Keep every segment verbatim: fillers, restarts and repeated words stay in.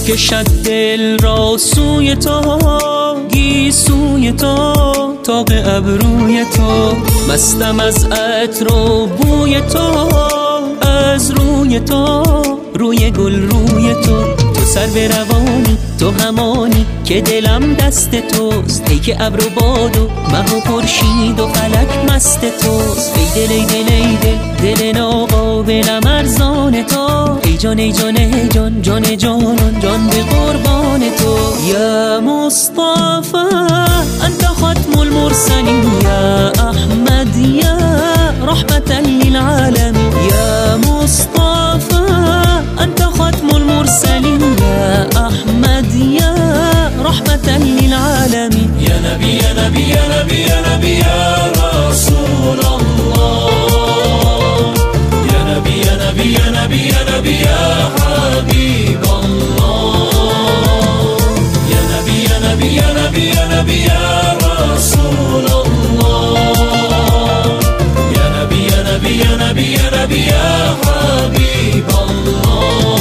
کشد دل را سوی تو، گیسوی تو، تاق ابروی تو. مستم از عطر و بوی تو، از روی تو، روی گل روی تو. تو سر به روانی، تو همانی که دلم دست توست. ای که ابر و باد و مه و خورشید و فلک مست توست. ای دل ای دل ای دل دل ناقابلم ارزان تو. ای جان ای جان ای جان جان جانان جان به قربان تو. یا مصطفی انت ختم المرسلین، یا احمد یا رحمتا للعالمین. یا مصطفی انت ختم المرسلین، یا احمد یا رحمتا للعالمین. یا نبی یا نبی یا نبی یا نبی یا رسول الله. یا نبی یا نبی یا نبی یا نبی یا حبیب الله. یا نبی یا نبی یا نبی یا نبی یا رسول الله. یا نبی یا نبی یا نبی یا نبی یا حبیب الله.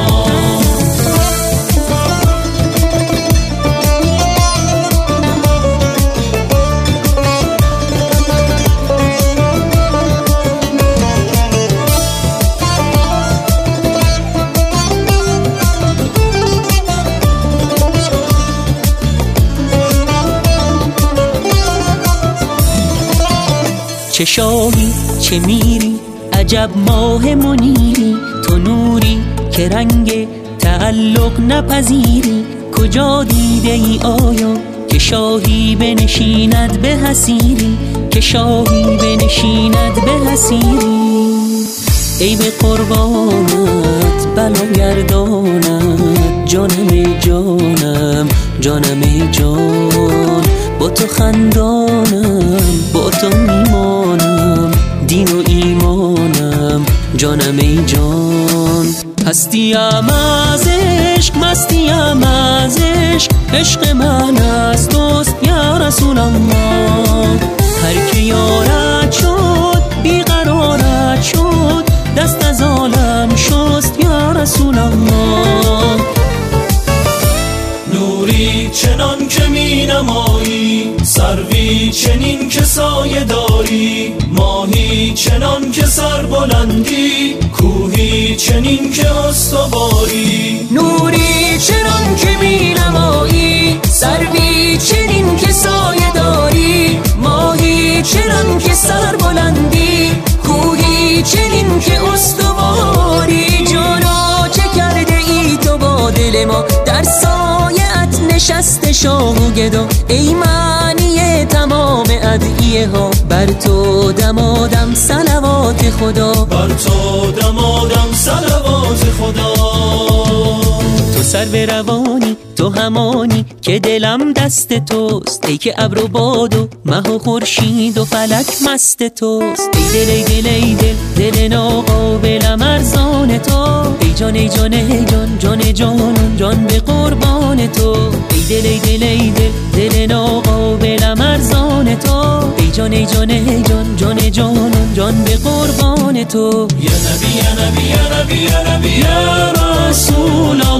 چه شاهی چه میری عجب ماه منیری. تو نوری که رنگ تعلق نپذیری. کجا دیده ای آیا که شاهی بنشیند به حسیری، که شاهی بنشیند به حسیری. ای به قربانت بلا گردانت، جانم ای جانم جانم ای جان. با تو خندانم با تو میمانم، دین و ایمانم جانم ای جان. هستیم از عشق مستیم از عشق، عشق من از توست یا رسول الله. هر که یارت شد بیقرارت شد، دست از عالم شست یا رسول الله. نوری چنان که می نمایی، سروی چنین که سایه داری. ماهی چنان که سر بلندی، کوهی چنین که استواری. نوری چنان که می نمایی، سروی چنین که سایه داری. ماهی چنان که سر بلندی، کوهی چنین که استواری. جانا چه کرده ای تو با دل ما، در سایه نشست شاه و گدا. ای معنی تمام ادعیه ها، بر تو دمادم صلوات خدا. بر تو دمادم صلوات خدا. تو سر به روانی، تو همانی که دلم دست توست. ای که ابر و باد و مه و خورشید و فلک مست توست. ای دل ای دل ای دل دل ناقابلم ارزان تو. ای جان ای جان ای جان جان جانان جان به قربان تو. ای دل ای دل ای دل دل ناقابلم ارزان تو. ای جان ای جان ای جان جان جانان جان به قربان تو. یا نبی یا نبی یا نبی یا نبی یا رسول الله.